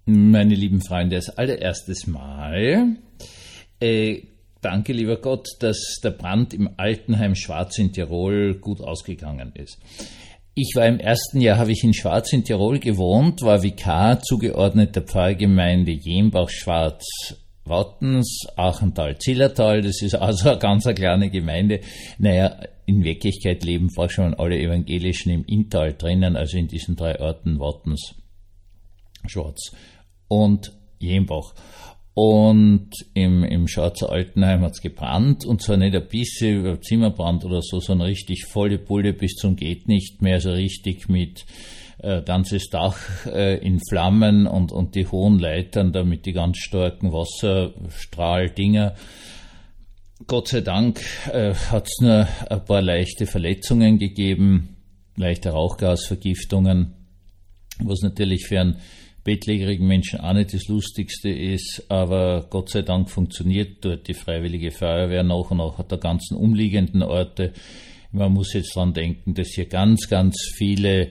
Meine lieben Freunde, als allererstes Mal, danke lieber Gott, dass der Brand im Altenheim Schwarz in Tirol gut ausgegangen ist. Ich war im ersten Jahr, habe ich in Schwarz in Tirol gewohnt, war Vikar zugeordnet der Pfarrgemeinde Jenbach-Schwarz-Wattens, Achental-Zillertal. Das ist also eine ganz kleine Gemeinde. Naja, in Wirklichkeit leben fast schon alle Evangelischen im Inntal drinnen, also in diesen 3 Orten Wattens, Schwarz und Jenbach. Und im Schwarzer Altenheim hat's gebrannt, und zwar nicht ein bisschen Zimmerbrand oder so, sondern richtig volle Pulle bis zum geht nicht mehr, so richtig mit ganzes Dach in Flammen und die hohen Leitern da mit die ganz starken Wasserstrahldinger. Gott sei Dank hat's nur ein paar leichte Verletzungen gegeben, leichte Rauchgasvergiftungen, was natürlich für einen bettlägerigen Menschen auch nicht das Lustigste ist, aber Gott sei Dank funktioniert dort die Freiwillige Feuerwehr nach und nach der ganzen umliegenden Orte. Man muss jetzt dran denken, dass hier ganz, ganz viele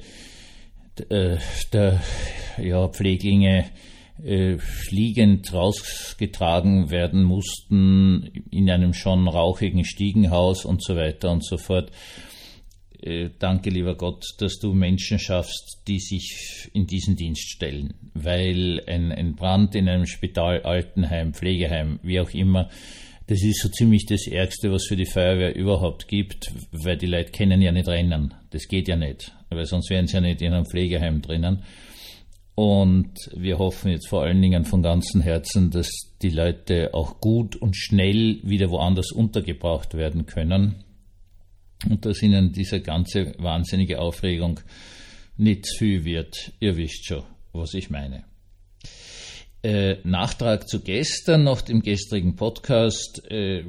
Pfleglinge liegend rausgetragen werden mussten in einem schon rauchigen Stiegenhaus und so weiter und so fort. Danke, lieber Gott, dass du Menschen schaffst, die sich in diesen Dienst stellen, weil ein Brand in einem Spital, Altenheim, Pflegeheim, wie auch immer, das ist so ziemlich das Ärgste, was für die Feuerwehr überhaupt gibt, weil die Leute können ja nicht rennen. Das geht ja nicht, weil sonst wären sie ja nicht in einem Pflegeheim drinnen. Und wir hoffen jetzt vor allen Dingen von ganzem Herzen, dass die Leute auch gut und schnell wieder woanders untergebracht werden können. Und dass ihnen diese ganze wahnsinnige Aufregung nicht zu viel wird. Ihr wisst schon, was ich meine. Nachtrag zu gestern, nach dem gestrigen Podcast.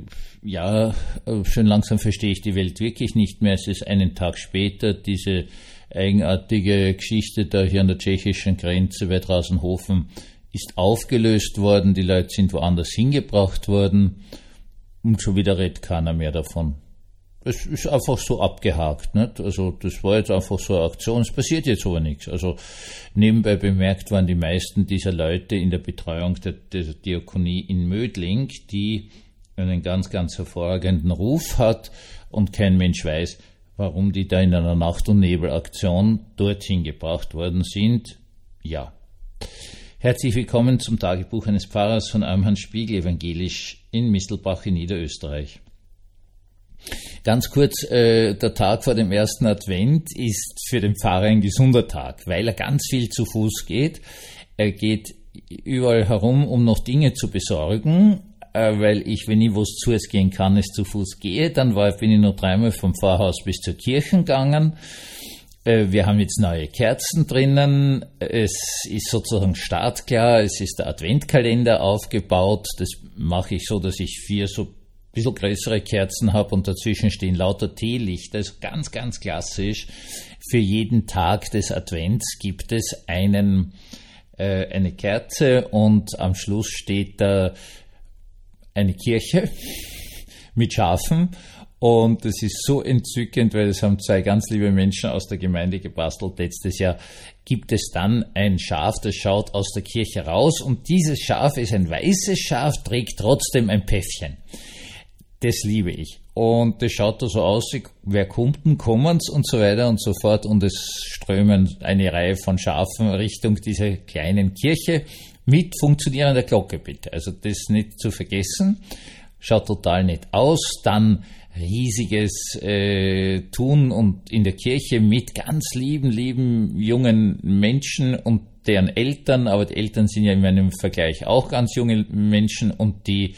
Schön langsam verstehe ich die Welt wirklich nicht mehr. Es ist einen Tag später, diese eigenartige Geschichte da hier an der tschechischen Grenze bei Draußenhofen ist aufgelöst worden. Die Leute sind woanders hingebracht worden und schon wieder redet keiner mehr davon. Es ist einfach so abgehakt, nicht? Also das war jetzt einfach so eine Aktion, es passiert jetzt aber nichts. Also nebenbei bemerkt waren die meisten dieser Leute in der Betreuung der Diakonie in Mödling, die einen ganz, ganz hervorragenden Ruf hat und kein Mensch weiß, warum die da in einer Nacht- und Nebelaktion dorthin gebracht worden sind. Ja. Herzlich willkommen zum Tagebuch eines Pfarrers von eurem Herrn Spiegel, evangelisch in Mistelbach in Niederösterreich. Ganz kurz, der Tag vor dem ersten Advent ist für den Pfarrer ein gesunder Tag, weil er ganz viel zu Fuß geht. Er geht überall herum, um noch Dinge zu besorgen, weil ich, wenn ich was zuerst gehen kann, es zu Fuß gehe. Dann bin ich noch 3-mal vom Pfarrhaus bis zur Kirche gegangen. Wir haben jetzt neue Kerzen drinnen. Es ist sozusagen startklar. Es ist der Adventkalender aufgebaut. Das mache ich so, dass ich 4 so ein bisschen größere Kerzen habe und dazwischen stehen lauter Teelichter. Also ganz, ganz klassisch. Für jeden Tag des Advents gibt es eine Kerze und am Schluss steht da eine Kirche mit Schafen. Und das ist so entzückend, weil das haben 2 ganz liebe Menschen aus der Gemeinde gebastelt. Letztes Jahr gibt es dann ein Schaf, das schaut aus der Kirche raus und dieses Schaf ist ein weißes Schaf, trägt trotzdem ein Päffchen. Das liebe ich. Und das schaut da so aus, wer kommt denn, kommen's und so weiter und so fort. Und es strömen eine Reihe von Schafen Richtung dieser kleinen Kirche mit funktionierender Glocke, bitte. Also das nicht zu vergessen. Schaut total nett aus. Dann riesiges Tun und in der Kirche mit ganz lieben jungen Menschen und deren Eltern. Aber die Eltern sind ja in meinem Vergleich auch ganz junge Menschen und die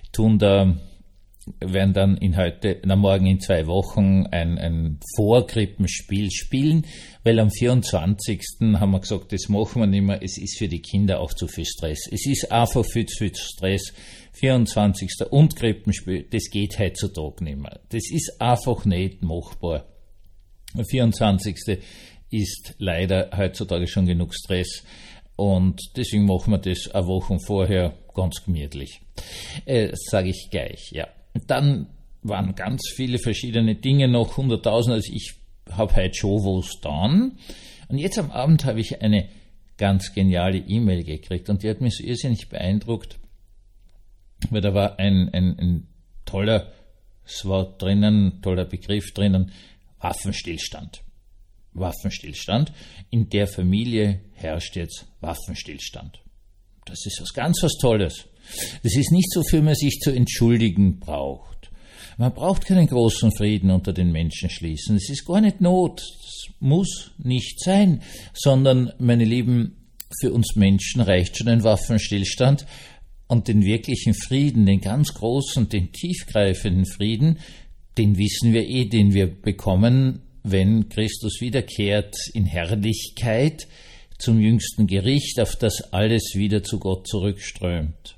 werden dann morgen in 2 Wochen ein Vorkrippenspiel spielen, weil am 24. haben wir gesagt, das machen wir nicht mehr, es ist für die Kinder auch zu viel Stress. Es ist einfach viel zu viel Stress. 24. und Krippenspiel, das geht heutzutage nicht mehr. Das ist einfach nicht machbar. Der 24. ist leider heutzutage schon genug Stress und deswegen machen wir das eine Woche vorher ganz gemütlich. Das sage ich gleich, ja. Dann waren ganz viele verschiedene Dinge noch, 100.000, also ich habe heute schon was getan. Und jetzt am Abend habe ich eine ganz geniale E-Mail gekriegt und die hat mich so irrsinnig beeindruckt, weil da war ein toller Wort drinnen, toller Begriff drinnen, Waffenstillstand. Waffenstillstand. In der Familie herrscht jetzt Waffenstillstand. Das ist was Tolles. Das ist nicht so, für man sich zu entschuldigen braucht. Man braucht keinen großen Frieden unter den Menschen schließen. Es ist gar nicht Not. Das muss nicht sein. Sondern, meine Lieben, für uns Menschen reicht schon ein Waffenstillstand. Und den wirklichen Frieden, den ganz großen, den tiefgreifenden Frieden, den wissen wir den wir bekommen, wenn Christus wiederkehrt in Herrlichkeit zum jüngsten Gericht, auf das alles wieder zu Gott zurückströmt.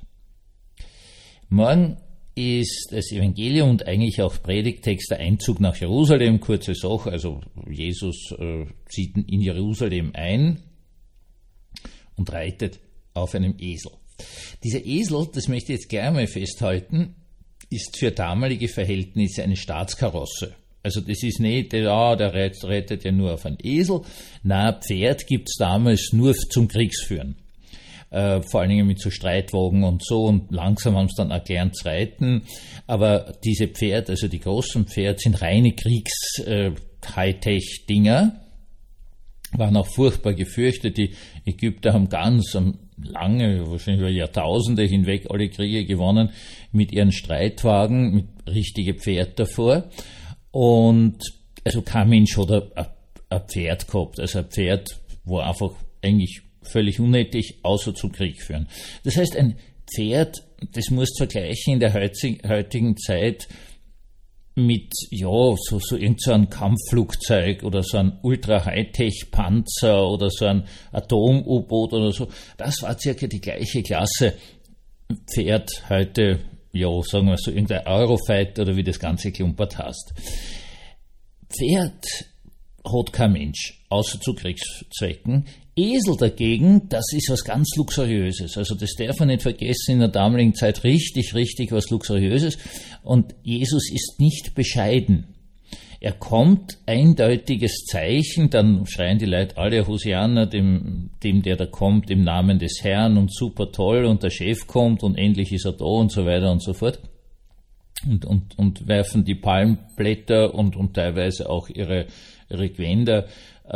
Morgen ist das Evangelium und eigentlich auch Predigtext der Einzug nach Jerusalem, kurze Sache, also Jesus zieht in Jerusalem ein und reitet auf einem Esel. Dieser Esel, das möchte ich jetzt gerne mal festhalten, ist für damalige Verhältnisse eine Staatskarosse. Also das ist nicht, der reitet ja nur auf einen Esel. Nein, Pferd gibt's damals nur zum Kriegsführen. Vor allen Dingen mit so Streitwagen und so, und langsam haben sie dann auch gelernt zu reiten. Aber diese Pferde, also die großen Pferde, sind reine Kriegs-Hightech-Dinger, waren auch furchtbar gefürchtet. Die Ägypter haben ganz lange, wahrscheinlich über Jahrtausende hinweg alle Kriege gewonnen mit ihren Streitwagen, mit richtigen Pferd davor. Und also kein Mensch hat ein Pferd gehabt. Also ein Pferd war einfach eigentlich völlig unnötig, außer zum Krieg führen. Das heißt, ein Pferd, das musst du vergleichen in der heutigen Zeit mit, so irgend so ein Kampfflugzeug oder so ein Ultra-Hightech-Panzer oder so ein Atom-U-Boot oder so. Das war circa die gleiche Klasse Pferd heute, sagen wir so, irgendein Eurofighter oder wie das Ganze klumpert heißt. Pferd hat kein Mensch, außer zu Kriegszwecken. Esel dagegen, das ist was ganz Luxuriöses. Also das darf man nicht vergessen, in der damaligen Zeit richtig was Luxuriöses. Und Jesus ist nicht bescheiden. Er kommt, eindeutiges Zeichen, dann schreien die Leute alle Hosianna, dem der da kommt, im Namen des Herrn und super toll und der Chef kommt und endlich ist er da und so weiter und so fort. Und werfen die Palmblätter und teilweise auch ihre Gewänder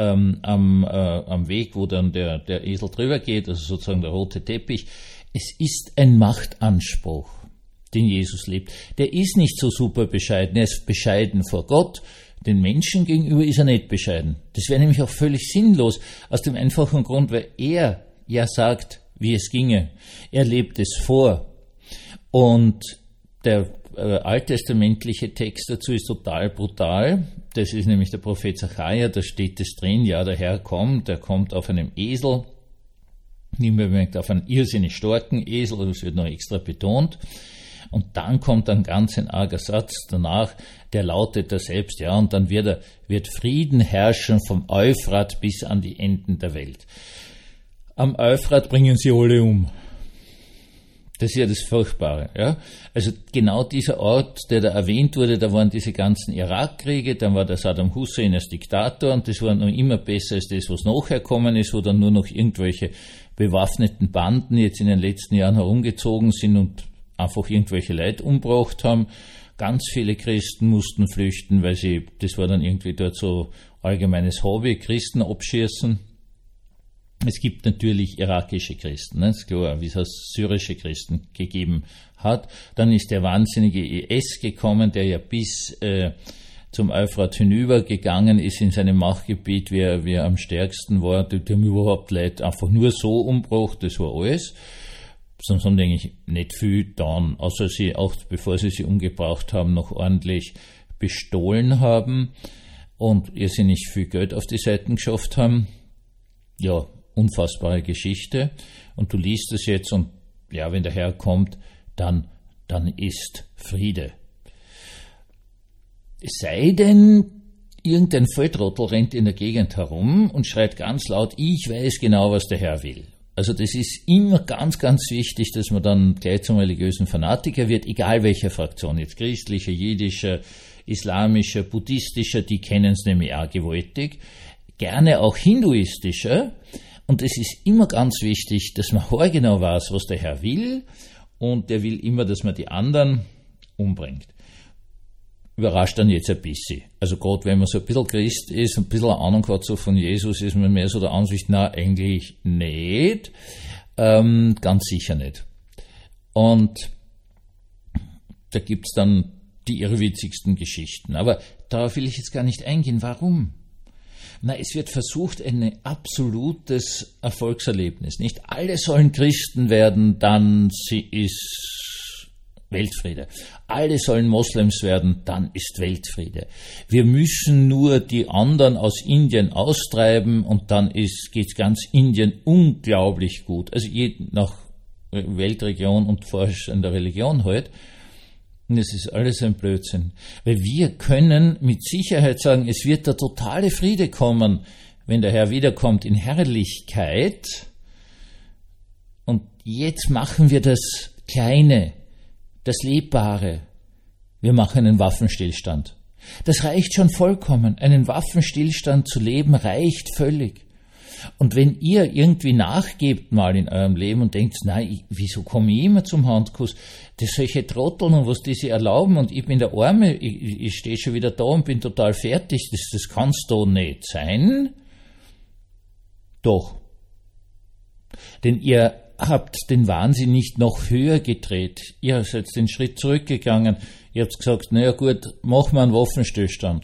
am Weg, wo dann der Esel drüber geht, also sozusagen der rote Teppich. Es ist ein Machtanspruch, den Jesus lebt. Der ist nicht so super bescheiden, er ist bescheiden vor Gott. Den Menschen gegenüber ist er nicht bescheiden. Das wäre nämlich auch völlig sinnlos, aus dem einfachen Grund, weil er ja sagt, wie es ginge. Er lebt es vor. Und der alttestamentliche Text dazu ist total brutal. Das ist nämlich der Prophet Sacharja, da steht es drin, ja, der Herr kommt, er kommt auf einem Esel, nicht mehr auf einen irrsinnig starken Esel, das wird noch extra betont. Und dann kommt ein ganz arger Satz danach, der lautet da selbst, ja, und dann wird Frieden herrschen vom Euphrat bis an die Enden der Welt. Am Euphrat bringen sie alle um. Das ist ja das Furchtbare, ja. Also genau dieser Ort, der da erwähnt wurde, da waren diese ganzen Irakkriege, dann war der Saddam Hussein als Diktator und das war noch immer besser als das, was nachher gekommen ist, wo dann nur noch irgendwelche bewaffneten Banden jetzt in den letzten Jahren herumgezogen sind und einfach irgendwelche Leute umgebracht haben. Ganz viele Christen mussten flüchten, weil das war dann irgendwie dort so allgemeines Hobby, Christen abschießen. Es gibt natürlich irakische Christen, ist klar, wie es syrische Christen gegeben hat. Dann ist der wahnsinnige IS gekommen, der ja bis zum Euphrat hinübergegangen ist in seinem Machtgebiet, wie er am stärksten war. Die haben überhaupt Leute einfach nur so umgebracht, das war alles. Sonst haben die eigentlich nicht viel getan, außer sie, auch bevor sie umgebracht haben, noch ordentlich bestohlen haben und irrsinnig viel Geld auf die Seiten geschafft haben. Ja, unfassbare Geschichte. Und du liest es jetzt und ja, wenn der Herr kommt, dann ist Friede. Es sei denn, irgendein Volltrottel rennt in der Gegend herum und schreit ganz laut, ich weiß genau, was der Herr will. Also das ist immer ganz wichtig, dass man dann gleich zum religiösen Fanatiker wird, egal welcher Fraktion, jetzt christlicher, jiddischer, islamischer, buddhistischer, die kennen es nämlich auch gewaltig, gerne auch hinduistischer. Und es ist immer ganz wichtig, dass man haargenau weiß, was der Herr will, und der will immer, dass man die anderen umbringt. Überrascht dann jetzt ein bisschen. Also gerade wenn man so ein bisschen Christ ist, ein bisschen Ahnung hat so von Jesus, ist man mehr so der Ansicht, na, eigentlich nicht. Ganz sicher nicht. Und da gibt's dann die irrwitzigsten Geschichten. Aber darauf will ich jetzt gar nicht eingehen. Warum? Na, es wird versucht, ein absolutes Erfolgserlebnis. Nicht alle sollen Christen werden, dann ist Weltfriede. Alle sollen Moslems werden, dann ist Weltfriede. Wir müssen nur die anderen aus Indien austreiben und dann geht ganz Indien unglaublich gut. Also nach Weltregion und forschender Religion halt. Und es ist alles ein Blödsinn. Weil wir können mit Sicherheit sagen, es wird der totale Friede kommen, wenn der Herr wiederkommt in Herrlichkeit. Und jetzt machen wir das Kleine, das Lebbare. Wir machen einen Waffenstillstand. Das reicht schon vollkommen. Einen Waffenstillstand zu leben reicht völlig. Und wenn ihr irgendwie nachgebt mal in eurem Leben und denkt, nein, wieso komme ich immer zum Handkuss? Das solche Trotteln und was die sich erlauben und ich bin der Arme, ich stehe schon wieder da und bin total fertig, das kann's doch nicht sein. Doch. Denn ihr habt den Wahnsinn nicht noch höher gedreht. Ihr seid den Schritt zurückgegangen. Ihr habt gesagt, naja gut, machen wir einen Waffenstillstand.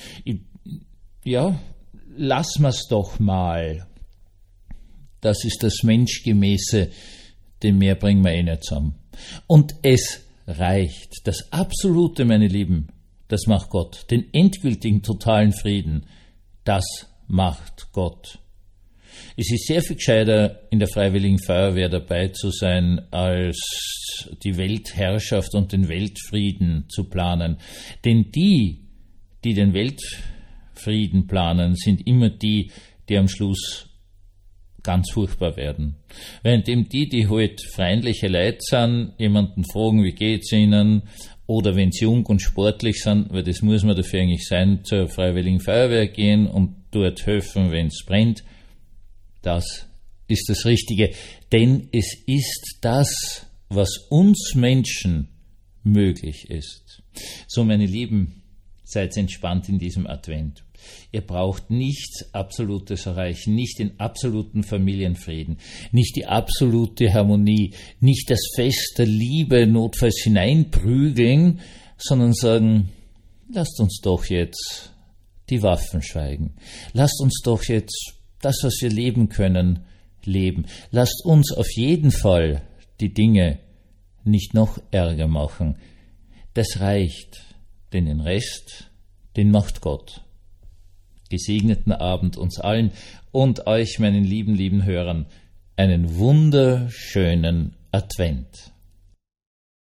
Lass mir's doch mal. Das ist das Menschgemäße, den mehr bringen wir nicht zusammen. Und es reicht. Das Absolute, meine Lieben, das macht Gott. Den endgültigen, totalen Frieden, das macht Gott. Es ist sehr viel gescheiter, in der Freiwilligen Feuerwehr dabei zu sein, als die Weltherrschaft und den Weltfrieden zu planen. Denn die den Weltfrieden planen, sind immer die am Schluss ganz furchtbar werden. Währenddem die halt freundliche Leute sind, jemanden fragen, wie geht's ihnen, oder wenn sie jung und sportlich sind, weil das muss man dafür eigentlich sein, zur Freiwilligen Feuerwehr gehen und dort helfen, wenn es brennt. Das ist das Richtige, denn es ist das, was uns Menschen möglich ist. So, meine Lieben, seid entspannt in diesem Advent. Ihr braucht nichts Absolutes erreichen, nicht den absoluten Familienfrieden, nicht die absolute Harmonie, nicht das Fest der Liebe notfalls hineinprügeln, sondern sagen, lasst uns doch jetzt die Waffen schweigen. Lasst uns doch jetzt das, was wir leben können, leben. Lasst uns auf jeden Fall die Dinge nicht noch ärger machen. Das reicht, denn den Rest, den macht Gott. Gesegneten Abend uns allen und euch, meinen lieben Hörern, einen wunderschönen Advent.